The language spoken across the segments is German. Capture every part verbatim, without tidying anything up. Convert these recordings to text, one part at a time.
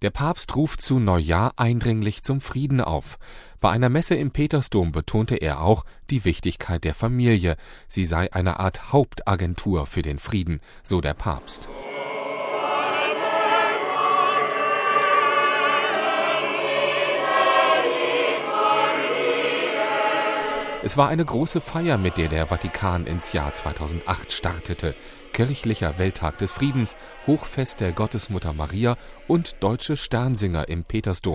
Der Papst ruft zu Neujahr eindringlich zum Frieden auf. Bei einer Messe im Petersdom betonte er auch die Wichtigkeit der Familie. Sie sei eine Art Hauptagentur für den Frieden, so der Papst. Es war eine große Feier, mit der der Vatikan ins Jahr zweitausendacht startete. Kirchlicher Welttag des Friedens, Hochfest der Gottesmutter Maria und deutsche Sternsinger im Petersdom.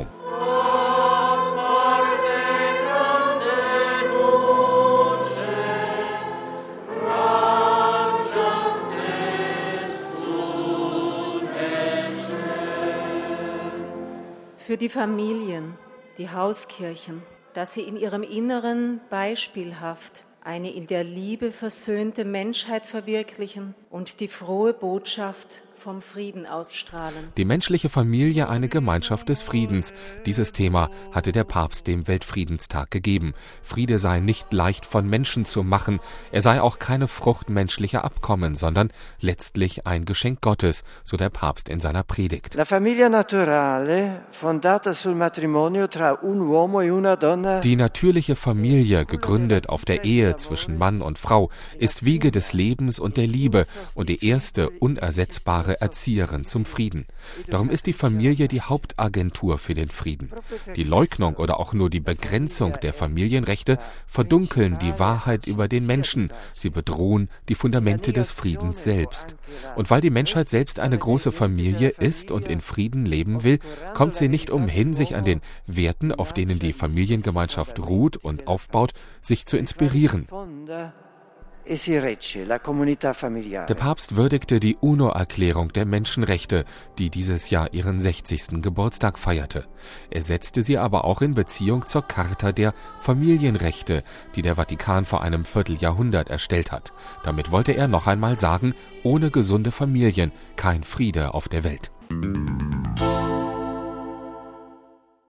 Für die Familien, die Hauskirchen, dass sie in ihrem Inneren beispielhaft eine in der Liebe versöhnte Menschheit verwirklichen und die frohe Botschaft vom Frieden ausstrahlen. Die menschliche Familie eine Gemeinschaft des Friedens. Dieses Thema hatte der Papst dem Weltfriedenstag gegeben. Friede sei nicht leicht von Menschen zu machen. Er sei auch keine Frucht menschlicher Abkommen, sondern letztlich ein Geschenk Gottes, so der Papst in seiner Predigt. La famiglia naturale, fondata sul matrimonio tra un uomo e una donna. Die natürliche Familie, gegründet auf der Ehe zwischen Mann und Frau, ist Wiege des Lebens und der Liebe und die erste unersetzbare Erzieherin zum Frieden. Darum ist die Familie die Hauptagentur für den Frieden. Die Leugnung oder auch nur die Begrenzung der Familienrechte verdunkeln die Wahrheit über den Menschen. Sie bedrohen die Fundamente des Friedens selbst. Und weil die Menschheit selbst eine große Familie ist und in Frieden leben will, kommt sie nicht umhin, sich an den Werten, auf denen die Familiengemeinschaft ruht und aufbaut, sich zu inspirieren. Der Papst würdigte die UNO-Erklärung der Menschenrechte, die dieses Jahr ihren sechzigsten Geburtstag feierte. Er setzte sie aber auch in Beziehung zur Charta der Familienrechte, die der Vatikan vor einem Vierteljahrhundert erstellt hat. Damit wollte er noch einmal sagen, ohne gesunde Familien kein Friede auf der Welt.